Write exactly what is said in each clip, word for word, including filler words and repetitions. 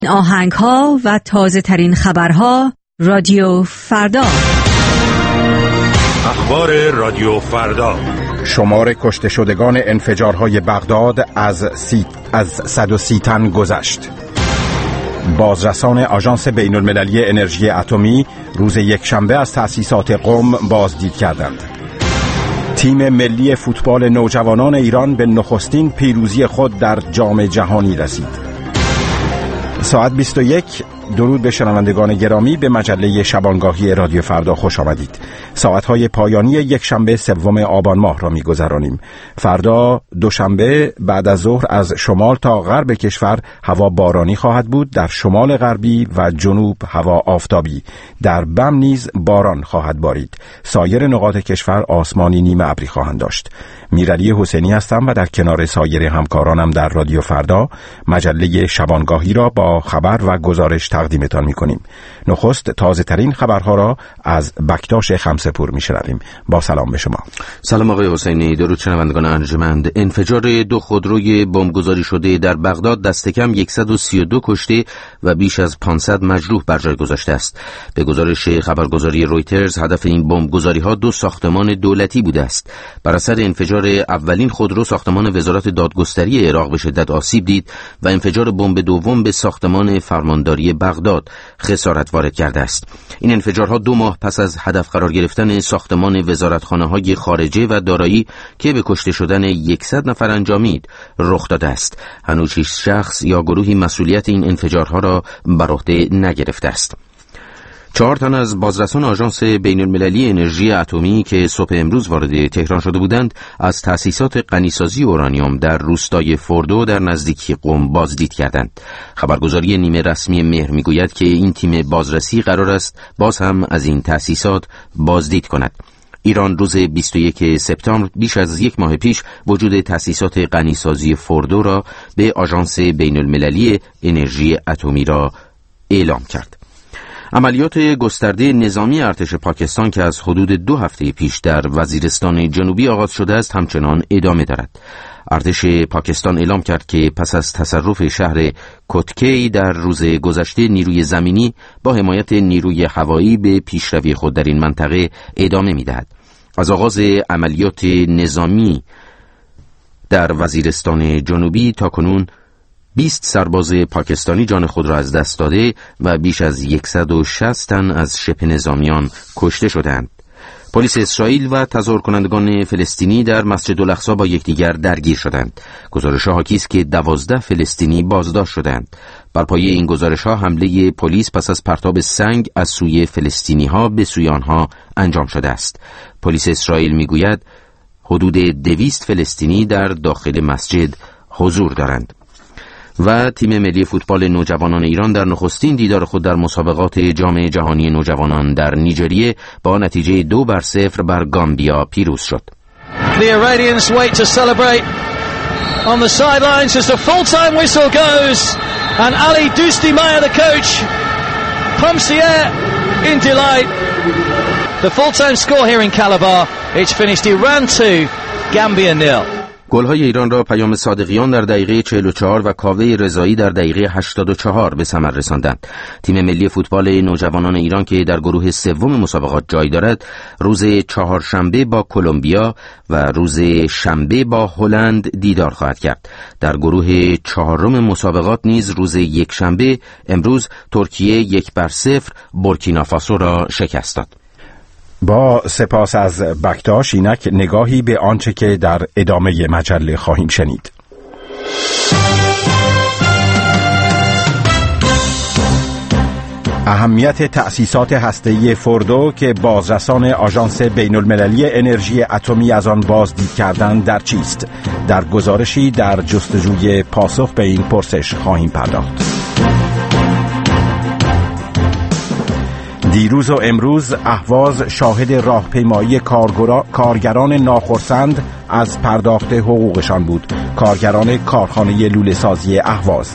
آهنگ ها و تازه ترین خبرها رادیو فردا. اخبار رادیو فردا. شمار کشته شدگان انفجارهای بغداد از سی از صد و سی تن گذشت. بازرسان آژانس بین المللی انرژی اتمی روز یکشنبه از تأسیسات قم بازدید کردند. تیم ملی فوتبال نوجوانان ایران به نخستین پیروزی خود در جام جهانی رسید. ساعت بیست و یک. درود به شنوندگان گرامی، به مجله شبانگاهی رادیو فردا خوش آمدید. ساعتهای پایانی یک شنبه سوم آبان ماه را می‌گذرانیم. فردا دوشنبه بعد از ظهر از شمال تا غرب کشور هوا بارانی خواهد بود. در شمال غربی و جنوب هوا آفتابی. در بم نیز باران خواهد بارید. سایر نقاط کشور آسمانی نیمه ابری خواهند داشت. میرعلی حسینی هستم و در کنار سایر همکارانم در رادیو فردا مجله شبانگاهی را با خبر و گزارش تقدیمتان می‌کنیم. نخست تازه ترین خبرها را از بکتاش خمسه‌پور می‌شنویم. با سلام به شما. سلام آقای حسینی، درود شنوندگان ارجمند. انفجار دو خودروی بمبگذاری شده در بغداد دست کم صد و سی و دو کشته و بیش از پانصد مجروح بر جای گذاشته است. به گزارش خبرگزاری رویترز، هدف این بمبگذاری‌ها دو ساختمان دولتی بوده است. بر اثر انفجار اولین خودرو ساختمان وزارت دادگستری عراق به شدت آسیب دید و انفجار بمب دوم به ساختمان فرمانداری بغداد خسارت وارد کرده است. این انفجارها دو ماه پس از هدف قرار گرفتن ساختمان وزارتخانه‌های خارجه و دارایی که به کشته شدن صد نفر انجامید رخ داده است. هنوز هیچ شخص یا گروهی مسئولیت این انفجارها را بر عهده نگرفته است. چهار تن از بازرسان آژانس بین المللی انرژی اتمی که صبح امروز وارد تهران شده بودند از تأسیسات غنیسازی اورانیوم در روستای فوردو در نزدیکی قم بازدید کردند. خبرگزاری نیمه رسمی مهر میگوید که این تیم بازرسی قرار است باز هم از این تأسیسات بازدید کند. ایران روز بیست و یک سپتامبر بیش از یک ماه پیش وجود تأسیسات غنیسازی فوردو را به آژانس بین المللی انرژی اتمی را اعلام کرد. عملیات گسترده نظامی ارتش پاکستان که از حدود دو هفته پیش در وزیرستان جنوبی آغاز شده است همچنان ادامه دارد. ارتش پاکستان اعلام کرد که پس از تصرف شهر کتکی در روز گذشته نیروی زمینی با حمایت نیروی هوایی به پیشروی خود در این منطقه ادامه می‌دهد. از آغاز عملیات نظامی در وزیرستان جنوبی تا کنون بیست سرباز پاکستانی جان خود را از دست داده و بیش از صد و شصت تن از شبه نظامیان کشته شدند. پلیس اسرائیل و تظاهر کنندگان فلسطینی در مسجد الاقصی با یکدیگر درگیر شدند. گزارش‌ها حاکی است که دوازده فلسطینی بازداشت شدند. بر پایه این گزارش‌ها حمله پلیس پس از پرتاب سنگ از سوی فلسطینی‌ها به سوی آنها انجام شده است. پلیس اسرائیل می‌گوید حدود دویست فلسطینی در داخل مسجد حضور دارند. و تیم ملی فوتبال نوجوانان ایران در نخستین دیدار خود در مسابقات جام جهانی نوجوانان در نیجریه با نتیجه دو بر صفر بر گامبیا پیروز شد. The Iranians wait to celebrate on the sidelines as the full-time whistle goes and Ali Dosti-Meyer, the coach, pumps the air in delight. The full-time score here in Calabar, it's finished Iran two, Gambia nil. گل‌های ایران را پیام صادقیان در دقیقه چهل و چهار و کاوه رضایی در دقیقه هشتاد و چهار به ثمر رساندند. تیم ملی فوتبال نوجوانان ایران که در گروه سوم مسابقات جای دارد، روز چهارشنبه با کلمبیا و روز شنبه با هلند دیدار خواهد کرد. در گروه چهارم مسابقات نیز روز یکشنبه امروز ترکیه یک بر صفر بورکینافاسو را شکست داد. با سپاس از بکتاش، اینک نگاهی به آنچه که در ادامه مجله خواهیم شنید. اهمیت تأسیسات هسته‌ای فوردو که بازرسان آژانس بین المللی انرژی اتمی از آن بازدید کردند در چیست؟ در گزارشی در جستجوی پاسخ به این پرسش خواهیم پرداخت. دیروز و امروز اهواز شاهد راهپیمایی کارگران ناخرسند از پرداخت حقوقشان بود. کارگران کارخانه لوله‌سازی اهواز.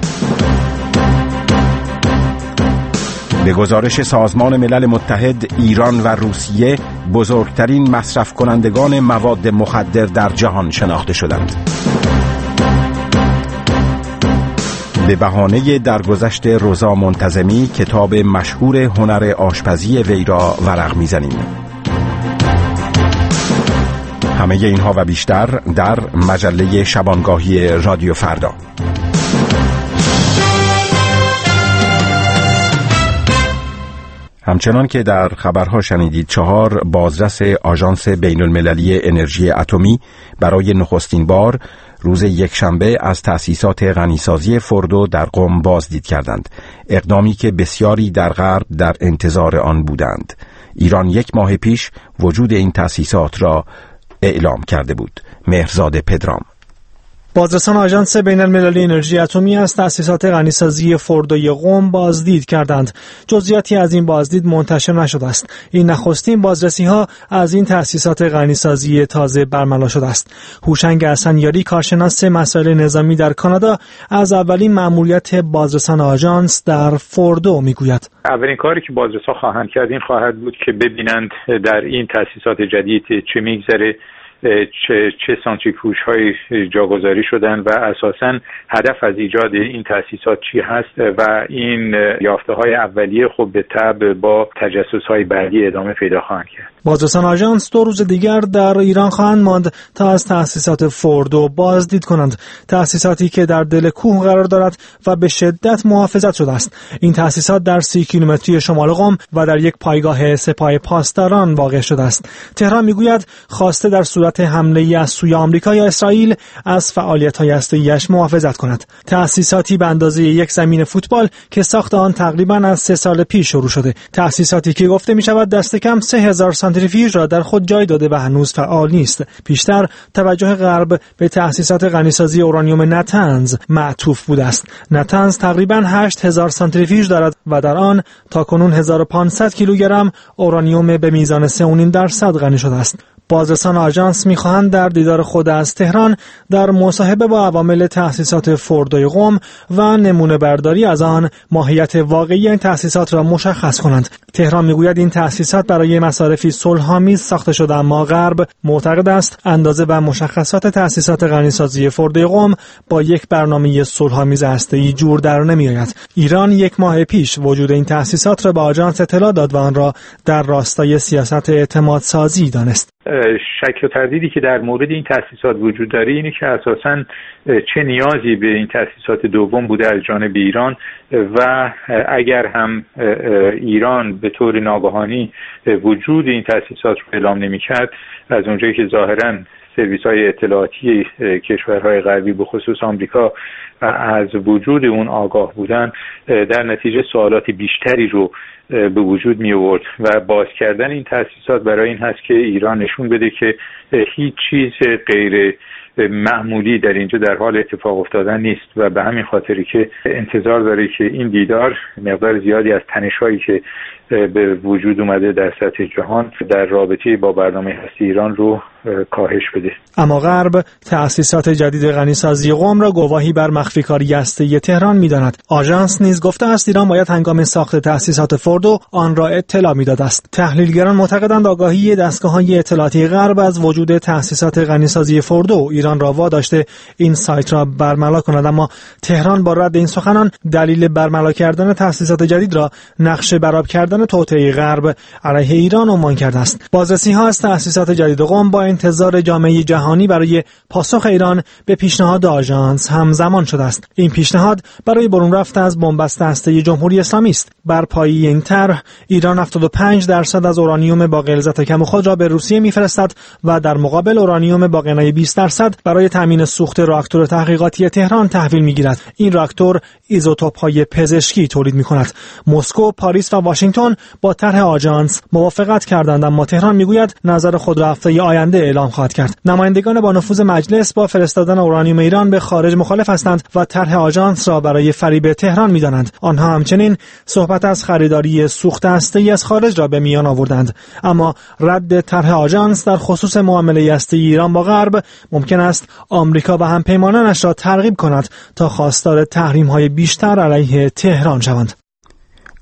به گزارش سازمان ملل متحد، ایران و روسیه بزرگترین مصرف کنندگان مواد مخدر در جهان شناخته شدند. به بهانه درگذشت رضا منتظمی کتاب مشهور هنر آشپزی وی را ورق می‌زنیم. همه اینها و بیشتر در مجله شبانگاهی رادیو فردا. همچنان که در خبرها شنیدید، چهار بازرس آژانس بین المللی انرژی اتمی برای نخستین بار روز یکشنبه از تأسیسات غنیسازی فوردو در قم بازدید کردند، اقدامی که بسیاری در غرب در انتظار آن بودند. ایران یک ماه پیش وجود این تأسیسات را اعلام کرده بود. مهرزاد پدرام. بازرسان آژانس بین المللی انرژی اتمی از تأسیسات غنیسازی فوردوی قم بازدید کردند. جزئیاتی از این بازدید منتشر نشده است. این نخستین بازرسی ها از این تأسیسات غنیسازی تازه برملا شده است. هوشنگ حسنیاری، کارشناس مسائل نظامی در کانادا، از اولین مأموریت بازرسان آژانس در فوردو میگوید. اولین کاری که بازرسان خواهند کرد این خواهد بود که ببینند در این تأسیسات جدید چه میگذره، چه چه سانتریفیوژ های جاگذاری شدن و اساساً هدف از ایجاد این تأسیسات چی هست و این یافته های اولیه خب به تبع با تجسس های بعدی ادامه پیدا خواهند کرد. بازرسان آژانس دو روز دیگر در ایران خواهند ماند تا از تأسیسات فوردو بازدید کنند، تأسیساتی که در دل کوه قرار دارد و به شدت محافظت شده است. این تأسیسات در سی کیلومتری شمال قم و در یک پایگاه سپاه پاسداران واقع شده است. تهران میگوید خواسته در صورت حمله از سوی آمریکا یا اسرائیل از فعالیت‌های هسته‌ایش محافظت کند. تأسیساتی به اندازه یک زمین فوتبال که ساخت آن تقریباً از سه سال پیش شروع شده. تأسیساتی که گفته می‌شود دست کم سه هزار سانتریفیوژ را در خود جای داده و هنوز فعال نیست. پیشتر توجه غرب به تأسیسات غنیسازی اورانیوم نتنز معطوف بوده است. نتنز تقریباً هشت هزار سانتریفیوژ دارد و در آن تاکنون هزار و پانصد کیلوگرم اورانیوم به میزان سه و نیم درصد غنی شده است. بازرسان آژانس می‌خواهند در دیدار خود از تهران در مصاحبه با عوامل تأسیسات فوردوی قم و نمونه برداری از آن ماهیت واقعی این تأسیسات را مشخص کنند. تهران میگوید این تأسیسات برای مصارفی صلح‌آمیز ساخته شده، اما غرب معتقد است اندازه و مشخصات تأسیسات غنیسازی فوردوی قم با یک برنامه صلح‌آمیز هسته‌ای جور در نمی‌آید. ایران یک ماه پیش وجود این تأسیسات را به آژانس اطلاع داد و آن را در راستای سیاست اعتماد سازی دانست. شک و تردیدی که در مورد این تأسیسات وجود داره اینه که اساساً چه نیازی به این تأسیسات دوم بوده از جانب ایران و اگر هم ایران به طور ناگهانی وجود این تأسیسات رو اعلام نمی‌کرد، از اونجایی که ظاهراً سرویس‌های اطلاعاتی کشورهای غربی به خصوص آمریکا از وجود اون آگاه بودن، در نتیجه سوالات بیشتری رو به وجود می آورد و باز کردن این تأسیسات برای این هست که ایران نشون بده که هیچ چیز غیر معمولی در اینجا در حال اتفاق افتادن نیست و به همین خاطری که انتظار داره که این دیدار مقدار زیادی از تنش‌هایی که به وجود اومده در سطح جهان در رابطه با برنامه هسته ایران رو کاهش بده. اما غرب تأسیسات جدید غنیسازی قم را گواهی بر مخفیکاری هسته‌ای تهران می‌داند. آژانس نیز گفته است ایران باید هنگام ساخت تأسیسات فوردو آن را اطلاع می‌داد است. تحلیلگران معتقدند آگاهی دستگاه‌های اطلاعاتی غرب از وجود تأسیسات غنیسازی فوردو ایران را واداشته این سایت را برملا کند، اما تهران با رد این سخنان دلیل برملا کردن تأسیسات جدید را نقش برآب کردن توطئه غرب علیه ایران عنوان کرده است. بازرسی‌ها از تأسیسات جدید قم با انتظار جامعه جهانی برای پاسخ ایران به پیشنهاد آژانس همزمان شده است. این پیشنهاد برای برون رفت از بنبست هسته‌ای جمهوری اسلامی است. بر پایه این طرح ایران هفتاد و پنج درصد از اورانیوم با غلظت کم خود را به روسیه می‌فرستد و در مقابل اورانیوم با غنای بیست درصد برای تامین سوخت راکتور تحقیقاتی تهران تحویل می‌گیرد. این راکتور ایزوتوپ‌های پزشکی تولید می‌کند. مسکو، پاریس و واشنگتن با طرح آژانس موافقت کردند، اما تهران می‌گوید نظر خود را هفته آینده اعلام خواهد کرد. نمایندگان با نفوذ مجلس با فرستادن اورانیوم ایران به خارج مخالف هستند و طرح آژانس را برای فریب تهران می‌دانند. آنها همچنین صحبت از خریداری سوخت هسته‌ای از خارج را به میان آوردند. اما رد طرح آژانس در خصوص معامله هسته‌ای ایران با غرب ممکن است آمریکا و همپیمانانش را ترغیب کند تا خواستار تحریم‌های بیشتر علیه تهران شوند.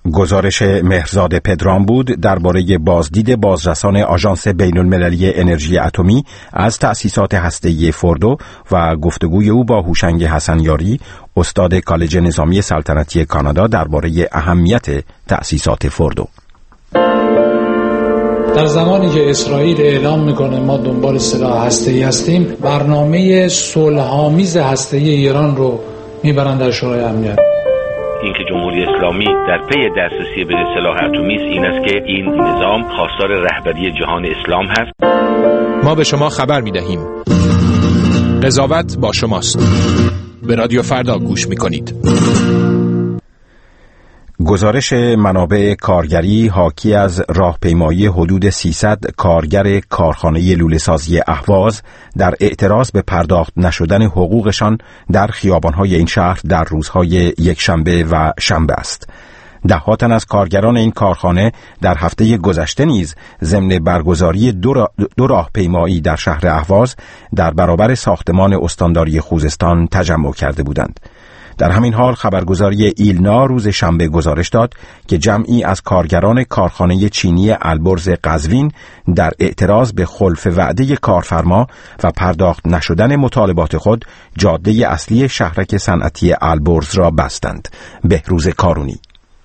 گزارش مهرزاد پدرام بود درباره بازدید بازرسان آژانس بین‌المللی انرژی اتمی از تأسیسات هسته‌ای فوردو و گفتگوی او با هوشنگ حسنیاری، استاد کالج نظامی سلطنتی کانادا درباره اهمیت تأسیسات فوردو. در زمانی که اسرائیل اعلام میکنه ما دنبال سلاح هسته‌ای هستیم، برنامه صلح‌آمیز هسته‌ای ایران رو میبرن در شورای امنیت. اینکه جمهوری اسلامی در پی دسترسی به سلاح اتمی است این است که این نظام خواستار رهبری جهان اسلام هست. ما به شما خبر میدهیم. قضاوت با شماست. به رادیو فردا گوش میکنید. گزارش منابع کارگری حاکی از راهپیمایی حدود سیصد کارگر کارخانه لوله‌سازی اهواز در اعتراض به پرداخت نشدن حقوقشان در خیابان‌های این شهر در روزهای یکشنبه و شنبه است. ده تن از کارگران این کارخانه در هفته گذشته نیز ضمن برگزاری دو, دو راهپیمایی در شهر اهواز در برابر ساختمان استانداری خوزستان تجمع کرده بودند. در همین حال خبرگزاری ایلنا روز شنبه گزارش داد که جمعی از کارگران کارخانه چینی البرز قزوین در اعتراض به خلف وعده کارفرما و پرداخت نشدن مطالبات خود جاده اصلی شهرک صنعتی البرز را بستند. بهروز کارونی.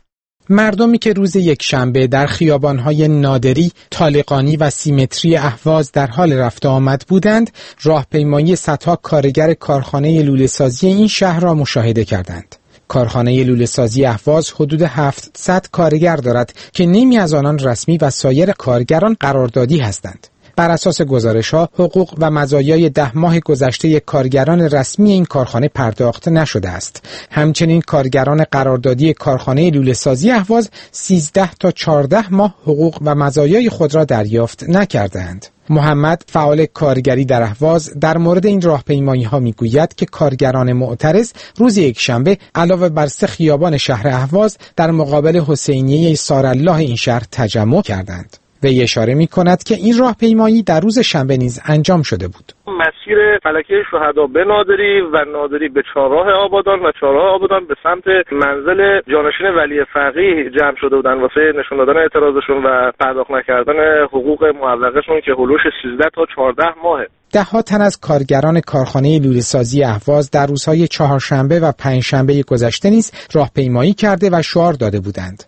مردمی که روز یک شنبه در خیابان‌های نادری، طالقانی و سیمتری اهواز در حال رفت آمد بودند، راهپیمایی صدها کارگر کارخانه لوله‌سازی این شهر را مشاهده کردند. کارخانه لوله‌سازی اهواز حدود هفتصد کارگر دارد که نیمی از آنان رسمی و سایر کارگران قراردادی هستند. بر اساس گزارش‌ها، حقوق و مزایای ده ماه گذشته کارگران رسمی این کارخانه پرداخت نشده است. همچنین کارگران قراردادی کارخانه لوله‌سازی اهواز سیزده تا چهارده ماه حقوق و مزایای خود را دریافت نکردند. محمد، فعال کارگری در اهواز، در مورد این راهپیمایی‌ها می‌گوید که کارگران معترض روز یکشنبه علاوه بر سه خیابان شهر اهواز در مقابل حسینیه سارالله این شهر تجمع کردند. وی اشاره می کند که این راهپیمایی در روز شنبه نیز انجام شده بود. مسیر فلکه شهدا به نادری و نادری به چهارراه آبادان و چهارراه آبادان به سمت منزل جانشین ولی فقیه جمع شده بودن واسه نشون دادن اعتراضشون و پرداخت نکردن حقوق معوقشون که هلوش سیزده تا چهارده ماهه. ده ها تن از کارگران کارخانه لوله‌سازی اهواز در روزهای چهارشنبه و پنجشنبه گذشته نیز راهپیمایی کرده و شعار داده بودند.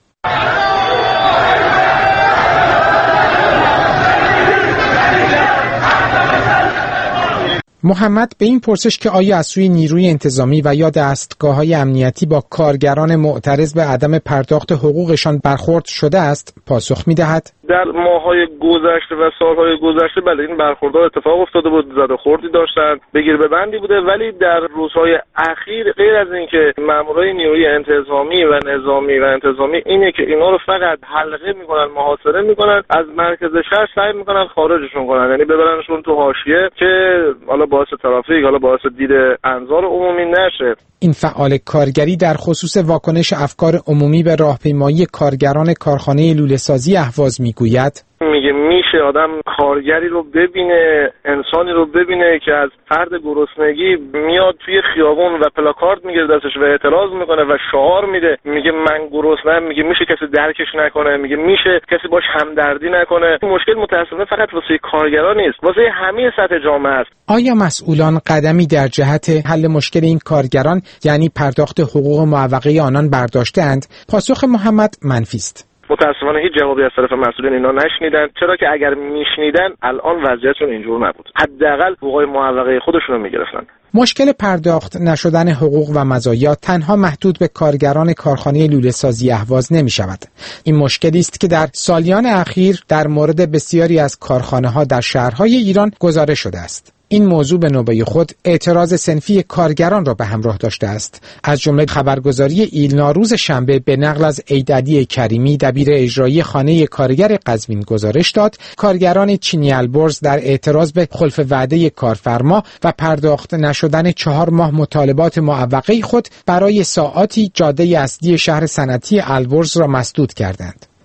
محمد به این پرسش که آیا از سوی نیروی انتظامی و یا دستگاه‌های امنیتی با کارگران معترض به عدم پرداخت حقوقشان برخورد شده است، پاسخ می‌دهد: در ماه‌های گذشته و سال‌های گذشته بله این برخوردها اتفاق افتاده بود، زد و خوردی داشتن، بگیر به بندی بوده، ولی در روزهای اخیر غیر از اینکه مامورای نیروی انتظامی و نظامی و انتظامی اینه که اینا رو فقط حلقه می‌کنن، محاصره می‌کنن، از مرکز شهر سعی می‌کنن خارجشون کنن، یعنی ببرنشون تو حاشیه که حالا باعث ترافیک، حالا باعث دید انظار عمومی نشه. این فعال کارگری در خصوص واکنش افکار عمومی به راهپیمایی کارگران کارخانه لوله‌سازی اهواز میگوید: میگه میشه آدم کارگری رو ببینه، انسانی رو ببینه که از فرد گرسنگی میاد توی خیابون و پلاکارد میگیره دستش و اعتراض میکنه و شعار میده، میگه من گرسنه‌ام، میگه میشه کسی درکش نکنه، میگه میشه کسی باش همدردی نکنه. مشکل متأسفانه فقط واسه کارگران نیست، واسه همه سطح جامعه است. آیا مسئولان قدمی در جهت حل مشکل این کارگران یعنی پرداخت حقوق معوقه آنان برداشته‌اند؟ پاسخ محمد منفی است. متاسفانه هیچ جوابی از طرف مسئولین اینا نشنیدن، چرا که اگر میشنیدن الان وضعیتشون اینجور نبود، حداقل حقوق معوقه خودشون رو میگرفتن. مشکل پرداخت نشدن حقوق و مزایا تنها محدود به کارگران کارخانه لوله‌سازی اهواز نمی شود. این مشکلی است که در سالیان اخیر در مورد بسیاری از کارخانه‌ها در شهرهای ایران گزارش شده است. این موضوع به نوبه خود اعتراض صنفی کارگران را به همراه داشته است. از جمله خبرگزاری ایلنا روز شنبه به نقل از ایدادی کریمی دبیر اجرایی خانه کارگر قزوین گزارش داد کارگران چینی البرز در اعتراض به خلف وعده کارفرما و پرداخت نشدن چهار ماه مطالبات معوقه خود برای ساعاتی جاده اصلی شهر صنعتی البرز را مسدود کردند.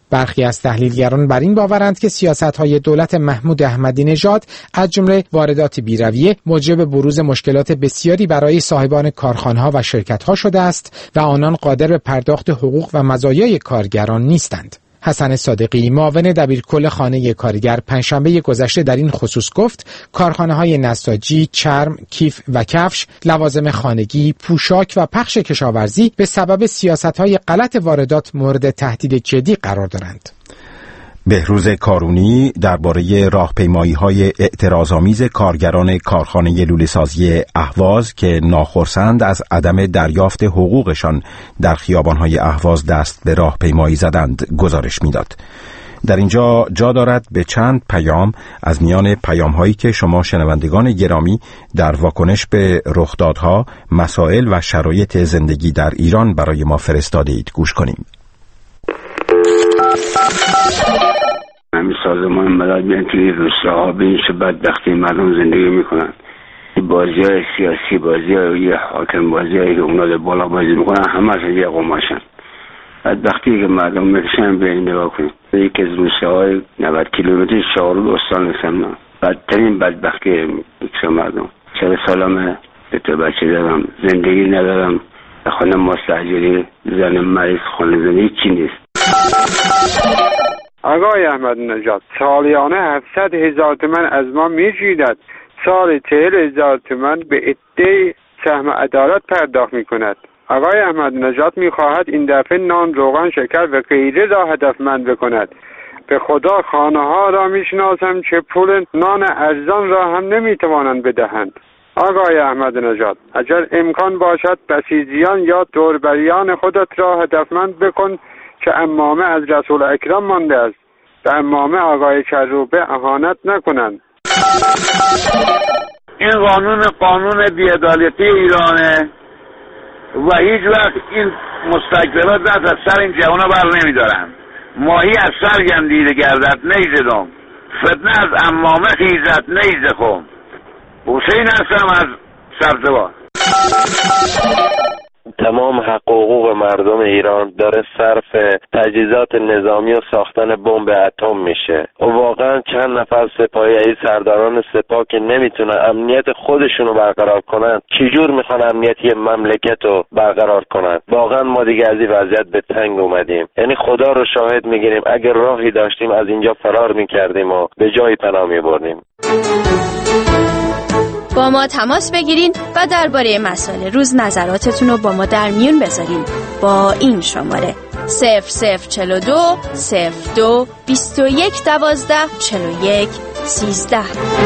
برخی از تحلیلگران بر این باورند که سیاست‌های دولت محمود احمدی نژاد از جمله واردات بی‌رویه موجب بروز مشکلات بسیاری برای صاحبان کارخانه‌ها و شرکت‌ها شده است و آنان قادر به پرداخت حقوق و مزایای کارگران نیستند. حسن صادقی معاون دبیرکل خانه کارگر پنجشنبه گذشته در این خصوص گفت کارخانه‌های نساجی، چرم، کیف و کفش، لوازم خانگی، پوشاک و پخش کشاورزی به سبب سیاست‌های غلط واردات مورد تهدید جدی قرار دارند. بهروز کارونی درباره راهپیمایی‌های اعتراض‌آمیز کارگران کارخانه لوله‌سازی اهواز که ناخرسند از عدم دریافت حقوقشان در خیابان‌های اهواز دست به راهپیمایی زدند گزارش می‌داد. در اینجا جا دارد به چند پیام از میان پیام‌هایی که شما شنوندگان گرامی در واکنش به رخدادها، مسائل و شرایط زندگی در ایران برای ما فرستاده اید گوش کنیم. همین سازمان ملل بیان توی روستاها به این بدبختی مردم زندگی میکنن. بازی های سیاسی، بازی های حاکم، بازی های که اونا بالا بازی میکنن، همه از یه قماشن. بدبختی که مردم میکشن به این نگاه کنید. یکی از روستاهای نود کیلومتر شاهرود استان هستم. بدترین بدبختی میکشن مردم. چهل سالمه، به تو بچه دارم، زندگی ندارم، خانه مستاجری، زن مریض، خانه زندگی چی نیست. آقای احمد نژاد سالیانه هفتصد هزار تومان از ما میگیرد، سال چهل هزار تومان به عده سهم عدالت پرداخت میکند. آقای احمد نژاد میخواهد این دفعه نان، روغن، شکر و غیره را هدفمند بکند. به خدا خانه ها را میشناسم که پول نان ارزان را هم نمیتوانند بدهند. آقای احمد نژاد اگر امکان باشد بسیجیان یا دوربریان خودت را هدفمند بکن که عمامه از رسول اکرم مانده است. به عمامه آقای کروبه اهانت نکنند. این قانون قانون بی‌عدالتی ایرانه و هیچ وقت این مستکبرات دست از سر این جوانه بر نمیدارن. ماهی از سر گندیده گردد نیزدم، فتنه از عمامه خیزد نیز خم. حسین هستم از سبزوار. تمام حق و حقوق مردم ایران داره صرف تجهیزات نظامی و ساختن بمب اتم میشه و واقعا چند نفر سپاهی سرداران سپاه که نمیتونن امنیت خودشونو برقرار کنن چجور میخوان امنیتی مملکت رو برقرار کنن؟ واقعا ما دیگه از این وضعیت به تنگ اومدیم. یعنی خدا رو شاهد میگیریم اگر راهی داشتیم از اینجا فرار میکردیم و به جای پناه میبردیم. با ما تماس بگیرین و درباره مسائل روز نظراتتون رو با ما در میون بذارین با این شماره صفر صفر چهل و دو صفر دو بیست و یک دوازده چهل و یک سیزده.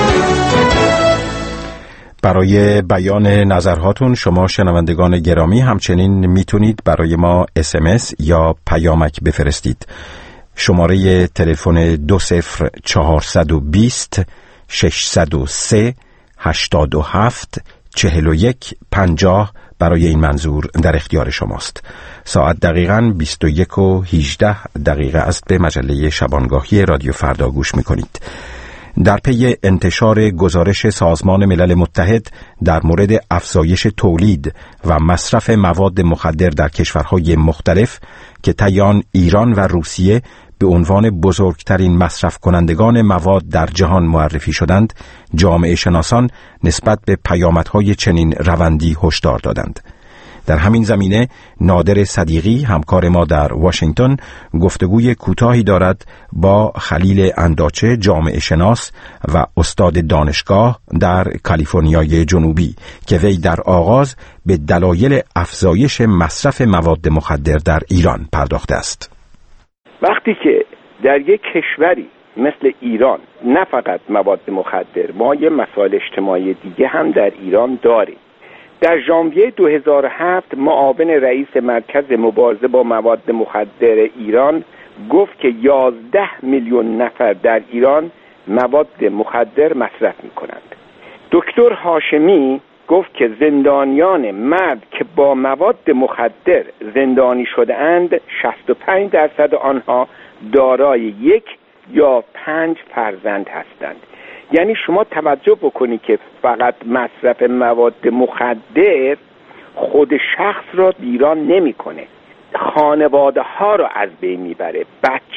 برای بیان نظرهاتون شما شنوندگان گرامی همچنین میتونید برای ما اس ام اس یا پیامک بفرستید. شماره تلفن دو صفر چهارصد و بیست ششصد و سه هشتاد و هفت چهل و یک پنجاه برای این منظور در اختیار شماست. ساعت دقیقاً بیست و یک و هجده دقیقه است. به مجله شبانگاهی رادیو فردا گوش میکنید. در پی انتشار گزارش سازمان ملل متحد در مورد افزایش تولید و مصرف مواد مخدر در کشورهای مختلف که طی آن ایران و روسیه به عنوان بزرگترین مصرف کنندگان مواد در جهان معرفی شدند، جامعه شناسان نسبت به پیامدهای چنین روندی هشدار دادند. در همین زمینه نادر صدیقی همکار ما در واشنگتن گفتگوی کوتاهی دارد با خلیل انداچه جامعه شناس و استاد دانشگاه در کالیفرنیای جنوبی که وی در آغاز به دلایل افزایش مصرف مواد مخدر در ایران پرداخته است. وقتی که در یک کشوری مثل ایران نه فقط مواد مخدر، ما یه مسائل اجتماعی دیگه هم در ایران داریم. در ژانویه دو هزار و هفت معاون رئیس مرکز مبارزه با مواد مخدر ایران گفت که یازده میلیون نفر در ایران مواد مخدر مصرف می کنند. دکتر هاشمی گفت که زندانیان مرد که با مواد مخدر زندانی شده اند شصت و پنج درصد آنها دارای یک یا پنج فرزند هستند. یعنی شما توجه بکنید که فقط مصرف مواد مخدر خود شخص را ویران نمیکنه، خانواده ها را از بین میبره، بچه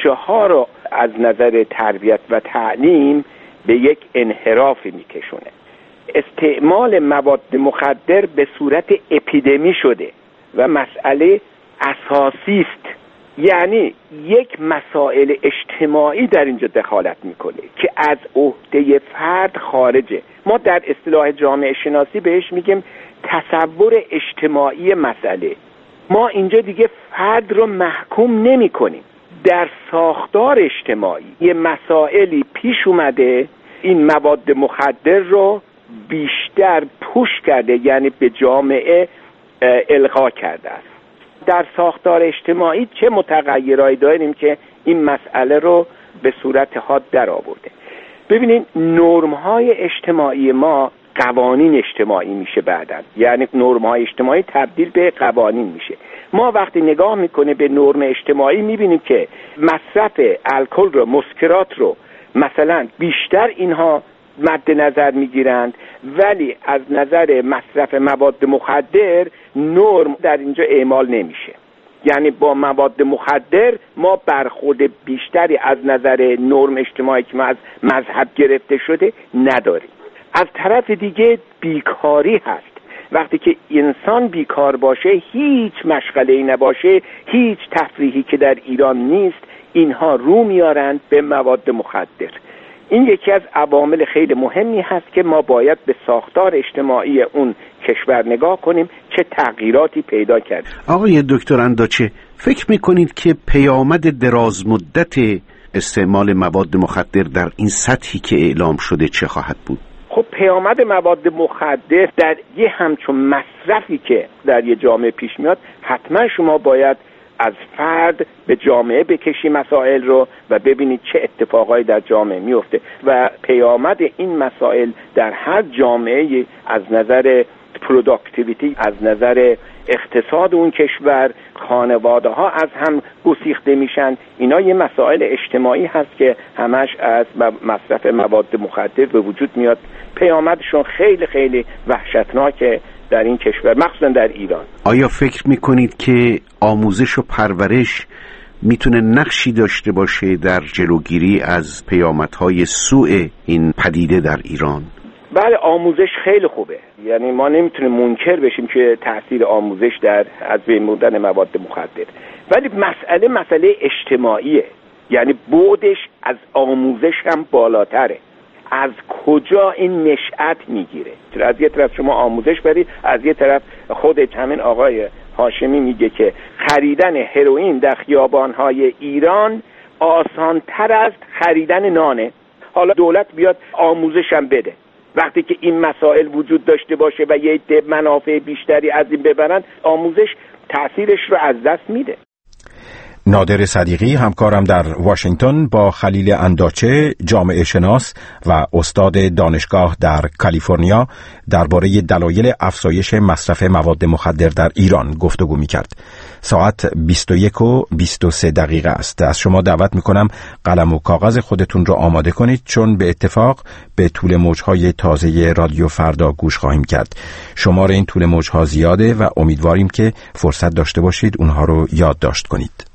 بچه ها رو از نظر تربیت و تعلیم به یک انحرافی میکشونه. استعمال مواد مخدر به صورت اپیدمی شده و مسئله اساسی است. یعنی یک مسائل اجتماعی در اینجا دخالت میکنه که از عهده فرد خارجه. ما در اصطلاح جامعه شناسی بهش میگیم تصور اجتماعی مسئله. ما اینجا دیگه فرد رو محکوم نمی کنیم. در ساختار اجتماعی یه مسائلی پیش اومده، این مواد مخدر رو بیشتر پوش کرده، یعنی به جامعه القا کرده است. در ساختار اجتماعی چه متغیرایی داریم که این مسئله رو به صورت حاد در آورده؟ ببینید نرم‌های اجتماعی ما قوانین اجتماعی میشه بعداً، یعنی نرم‌های اجتماعی تبدیل به قوانین میشه. ما وقتی نگاه میکنه به نرم اجتماعی میبینیم که مصرف الکل رو، مسکرات رو مثلا بیشتر اینها مد نظر میگیرند، ولی از نظر مصرف مواد مخدر نرم در اینجا اعمال نمیشه. یعنی با مواد مخدر ما برخورد بیشتری از نظر نرم اجتماعی که ما از مذهب گرفته شده نداریم. از طرف دیگه بیکاری هست. وقتی که انسان بیکار باشه، هیچ مشغله‌ای نباشه، هیچ تفریحی که در ایران نیست، اینها رو میارند به مواد مخدر. این یکی از عوامل خیلی مهمی هست که ما باید به ساختار اجتماعی اون کشور نگاه کنیم چه تغییراتی پیدا کرد. آقای دکتر انداچه، فکر میکنید که پیامد دراز مدت استعمال مواد مخدر در این سطحی که اعلام شده چه خواهد بود؟ خب پیامد مواد مخدر در یه همچون مصرفی که در یه جامعه پیش میاد، حتما شما باید از فرد به جامعه بکشی مسائل رو و ببینید چه اتفاقایی در جامعه میفته و پیامد این مسائل در هر جامعه از نظر پروداکتیویتی، از نظر اقتصاد اون کشور، خانواده ها از هم گسیخته میشن. اینا یه مسائل اجتماعی هست که همش از مصرف مواد مخدر به وجود میاد. پیامدشون خیلی خیلی وحشتناکه در این کشور، مخصوصا در ایران. آیا فکر میکنید که آموزش و پرورش میتونه نقشی داشته باشه در جلوگیری از پیامدهای سوء این پدیده در ایران؟ بله، آموزش خیلی خوبه. یعنی ما نمیتونیم منکر بشیم که تاثیر آموزش در از بین بردن مواد مخدر، ولی مسئله مسئله اجتماعیه. یعنی بعدش از آموزش هم بالاتره. از کجا این نشأت میگیره؟ از یه طرف شما آموزش برید، از یه طرف خودت همین آقای هاشمی میگه که خریدن هروئین در خیابان‌های ایران آسان‌تر از خریدن نانه. حالا دولت بیاد آموزش هم بده. وقتی که این مسائل وجود داشته باشه و یه عده منافع بیشتری از این ببرن، آموزش تأثیرش رو از دست میده. نادر صدیقی، همکارم در واشنگتن، با خلیل انداچه، جامعه شناس و استاد دانشگاه در کالیفرنیا، درباره دلایل افزایش مصرف مواد مخدر در ایران گفتگو می‌کرد. ساعت بیست و یک و بیست و سه دقیقه است. از شما دعوت می‌کنم قلم و کاغذ خودتون رو آماده کنید، چون به اتفاق به طول موج‌های تازه رادیو فردا گوش خواهیم کرد. شمار این طول موج‌ها زیاده و امیدواریم که فرصت داشته باشید اونها رو یادداشت کنید.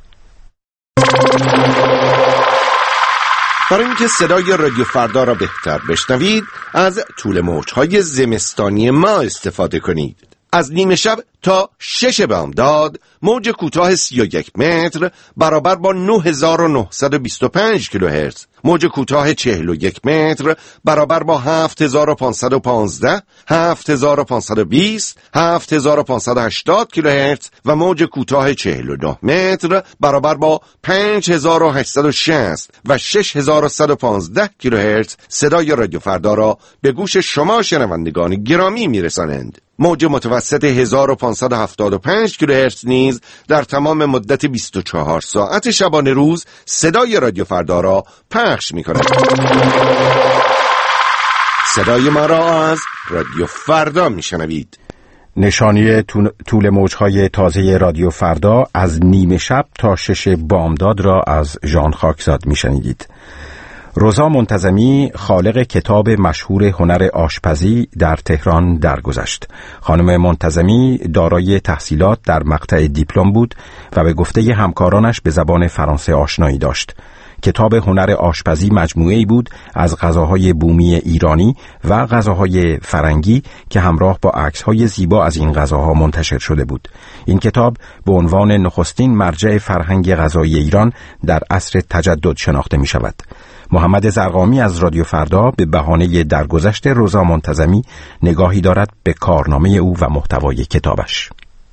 برای اینکه صدای رادیو فردا را بهتر بشنوید، از طول موج‌های زمستانی ما استفاده کنید. از نیمه شب تا شش بامداد موج کوتاه سی و یک متر برابر با نه هزار و نهصد و بیست و پنج کیلوهرتز، موج کوتاه چهل و یک متر برابر با هفت هزار و پانصد و پانزده، هفت هزار و پانصد و بیست، هفت هزار و پانصد و هشتاد کیلوهرتز و موج کوتاه چهل و نه متر برابر با پنج هزار و هشتصد و شصت و شش هزار و صد و پانزده کیلوهرتز صدای رادیو فردا را به گوش شما شنوندگان گرامی میرسانند. موج متوسط هزار و پانصد و هفتاد و پنج کیلوهرتز نیز در تمام مدت بیست و چهار ساعت شبانه روز صدای رادیو فردا را پخش می‌کند. صدای ما را از رادیو فردا میشنوید. نشانی طول موج‌های تازه رادیو فردا از نیمه شب تا شش بامداد را از ژان خاکزاد میشنیدید. رضا منتظمی خالق کتاب مشهور هنر آشپزی در تهران درگذشت. خانم منتظمی دارای تحصیلات در مقطع دیپلم بود و به گفته همکارانش به زبان فرانسه آشنایی داشت. کتاب هنر آشپزی مجموعه‌ای بود از غذاهای بومی ایرانی و غذاهای فرنگی که همراه با عکس‌های زیبا از این غذاها منتشر شده بود. این کتاب به عنوان نخستین مرجع فرهنگ غذایی ایران در عصر تجدد شناخته می شود. محمد زرقامی از رادیو فردا به بهانه درگذشت رضا منتظمی نگاهی دارد به کارنامه او و محتوای کتابش.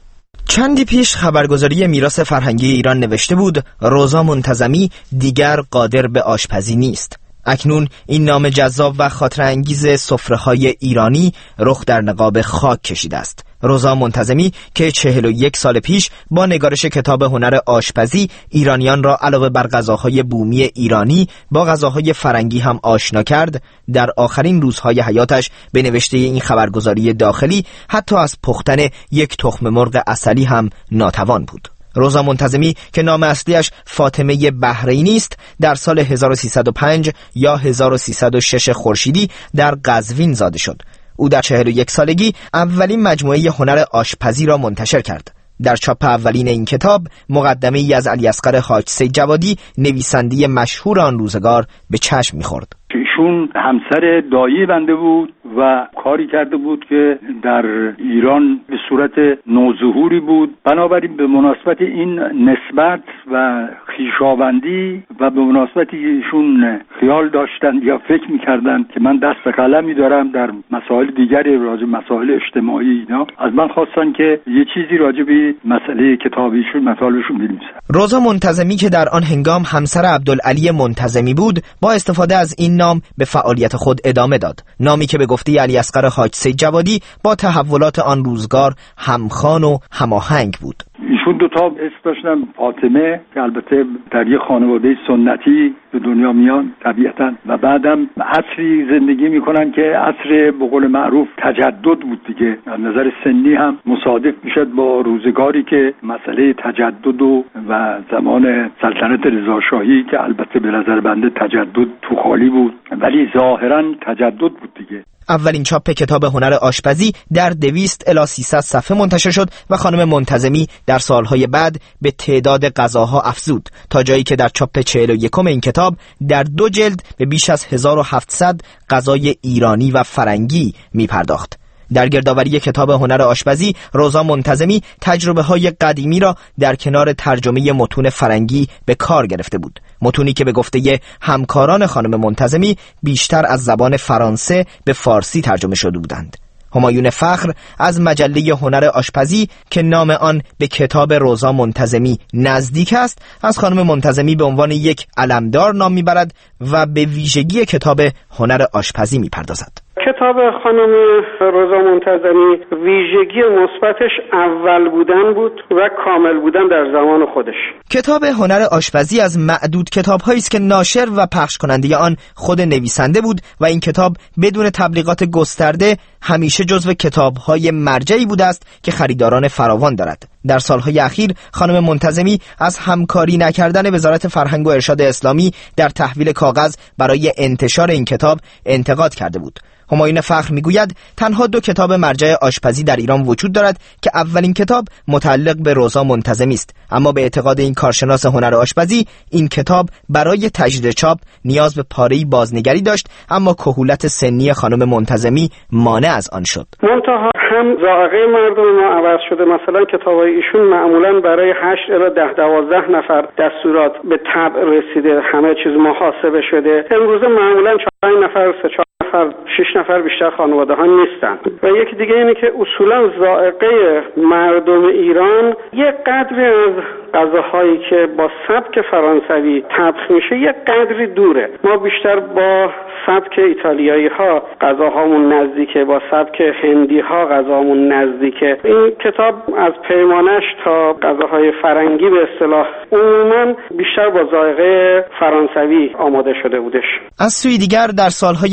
چندی پیش خبرگزاری میراث فرهنگی ایران نوشته بود رضا منتظمی دیگر قادر به آشپزی نیست. اکنون این نام جذاب و خاطرانگیز سفره‌های ایرانی رخ در نقاب خاک کشیده است. رضا منتظمی که چهل و یک سال پیش با نگارش کتاب هنر آشپزی ایرانیان را علاوه بر غذاهای بومی ایرانی با غذاهای فرنگی هم آشنا کرد، در آخرین روزهای حیاتش به نوشته این خبرگزاری داخلی حتی از پختن یک تخم مرغ عسلی هم ناتوان بود. رضا منتظمی که نام اصلیش فاطمه بحرینی است، در سال هزار و سیصد و پنج یا هزار و سیصد و شش خورشیدی در قزوین زاده شد. او در چهل و یک سالگی اولین مجموعه هنر آشپزی را منتشر کرد. در چاپ اولین این کتاب مقدمه ای از علیاصغر حاج سید جوادی نویسنده مشهور آن روزگار به چشم می‌خورد. ایشون همسر دایی بنده بود و کاری کرده بود که در ایران به صورت نوظهوری بود. بنابراین به مناسبت این نسبت و خویشاوندی و به مناسبتی که ایشون خیال داشتند یا فکر می‌کردند که من دست به قلمی دارم در مسائل دیگری راجع مسائل اجتماعی اینا، از من خواستن که یه چیزی راجع به مسئله کتابیشون مطالبشون بنویسم. رضا منتظمی که در آن هنگام همسر عبدالعلی منتظمی بود، با استفاده از این نام به فعالیت خود ادامه داد. نامی که به گفته علیاصغر حاج سید جوادی با تحولات آن روزگار همخوان و هماهنگ بود. ایشون دو تا اسم داشتن، فاطمه که البته در یه خانواده سنتی به دنیا میان طبیعتا، و بعدم عصری زندگی میکنن که عصر به قول معروف تجدد بود دیگه. از نظر سنی هم مصادف میشد با روزگاری که مسئله تجدد و, و زمان سلطنت رضاشاهی که البته به نظر بنده تجدد تو خالی بود ولی ظاهرا تجدد بود دیگه. اولین چاپ کتاب هنر آشپزی در دویست الی سیصد صفحه منتشر شد و خانم منتظمی در سالهای بعد به تعداد غذاها افزود تا جایی که در چاپ چهل و یکم این کتاب در دو جلد به بیش از هزار و هفتصد غذای ایرانی و فرنگی می پرداخت. در گردآوری کتاب هنر آشپزی رضا منتظمی تجربه های قدیمی را در کنار ترجمه متون فرنگی به کار گرفته بود، متونی که به گفته همکاران خانم منتظمی بیشتر از زبان فرانسه به فارسی ترجمه شده بودند. همایون فخر از مجله هنر آشپزی که نام آن به کتاب رضا منتظمی نزدیک است، از خانم منتظمی به عنوان یک علمدار نام میبرد و به ویژگی کتاب هنر آشپزی میپردازد. کتاب خانم رضا منتظمی ویژگی مثبتش اول بودن بود و کامل بودن در زمان خودش. کتاب هنر آشپزی از معدود کتاب‌هایی است که ناشر و پخش کننده آن خود نویسنده بود و این کتاب بدون تبلیغات گسترده همیشه جزو کتاب‌های مرجعی بوده است که خریداران فراوان دارد. در سالهای اخیر خانم منتظمی از همکاری نکردن وزارت فرهنگ و ارشاد اسلامی در تحویل کاغذ برای انتشار این کتاب انتقاد کرده بود. همایون فخر میگوید تنها دو کتاب مرجع آشپزی در ایران وجود دارد که اولین کتاب متعلق به رضا منتظمی است، اما به اعتقاد این کارشناس هنر آشپزی این کتاب برای تجدید چاپ نیاز به پاره‌ای بازنگری داشت، اما کهولت سنی خانم منتظمی مانع از آن شد. منتها هم ذائقه مردم ما عوض شده. مثلا کتابای ایشون معمولا برای هشت الی ده دوازده نفر دستورات به طبع رسیده، همه چیز محاسبه شده. امروزه معمولا چهار نفر سه چهار نفر شش نفر بیشتر خانواده ها نیستن. و یکی دیگه اینه که اصولا ذائقه مردم ایران یک قدری از غذاهایی که با سبک فرانسوی طبخ میشه یک قدری دوره. ما بیشتر با سبک ایتالیایی ها غذاهامون نزدیکه، با سبک هندی ها غذاهامون نزدیکه. این کتاب از پیمانش تا غذاهای فرنگی به اصطلاح عموما بیشتر با ذائقه فرانسوی آماده شده بودش. از سوی دیگر در سالهای پس از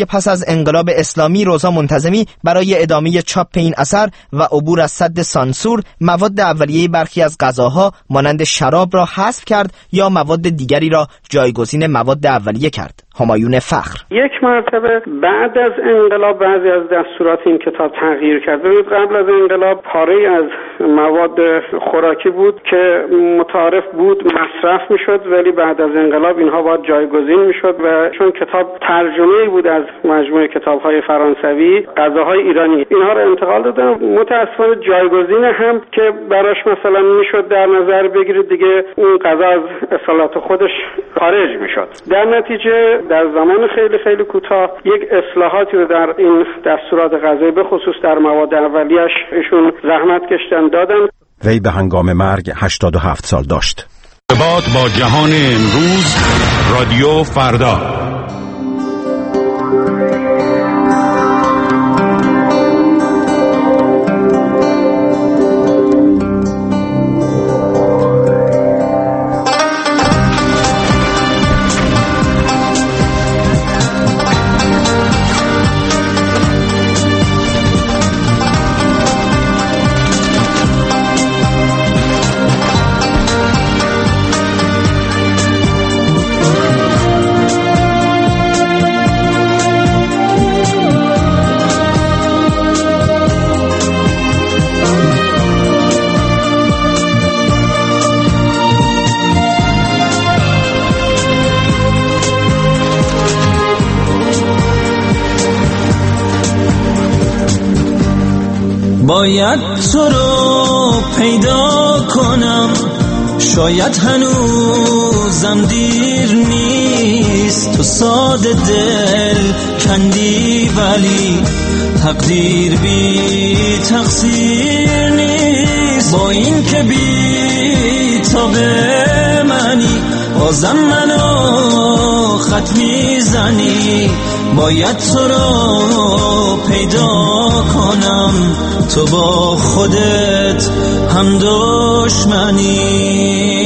از انقلاب اسلامی روزا منتظمی برای ادامه چاپ این اثر و عبور از سد سانسور مواد اولیه برخی از غذاها مانند شراب را حذف کرد یا مواد دیگری را جایگزین مواد اولیه کرد. همایون فخر: یک مرتبه بعد از انقلاب بعضی از دستورات این کتاب تغییر کرد. ببینید قبل از انقلاب پاره از مواد خوراکی بود که متعارف بود مصرف میشد، ولی بعد از انقلاب اینها باید جایگزین میشد و چون کتاب ترجمه‌ای بود از مجموعه کتاب‌های فرانسوی، غذاهای ایرانی، اینها را انتقال دادن. متأسفانه جایگزین هم که براش مثلا میشد در نظر بگیرید دیگه اون غذا از اصالت خودش خارج میشد. در نتیجه در زمان خیلی خیلی کوتاه یک اصلاحاتی رو در این دستورات غذایی به خصوص در مواد اولیه‌اش ایشون زحمت کشیدن دادن. وی به هنگام مرگ هشتاد و هفت سال داشت. ارتباط با جهان امروز، رادیو فردا. باید تو رو پیدا کنم، شاید هنوزم دیر نیست. تو ساده دل کندی ولی تقدیر بی تقصیر نیست. با این که بی تا به منی بازم منو خط میزنی. باید تو رو پیدا کنم، تو با خودت هم دشمنی.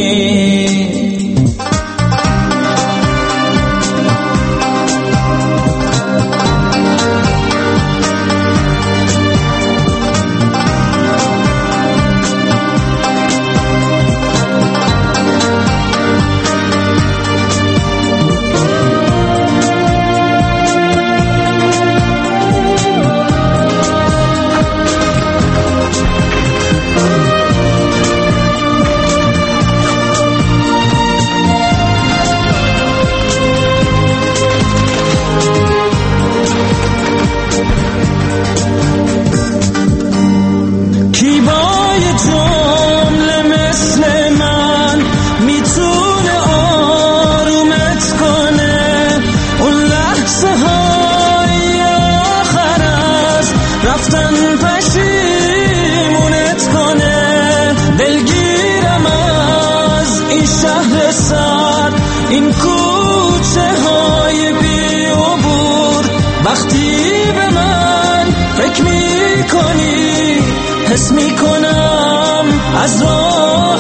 این کوچه های بی عبور، وقتی به من فکر می کنی حس می کنم از راه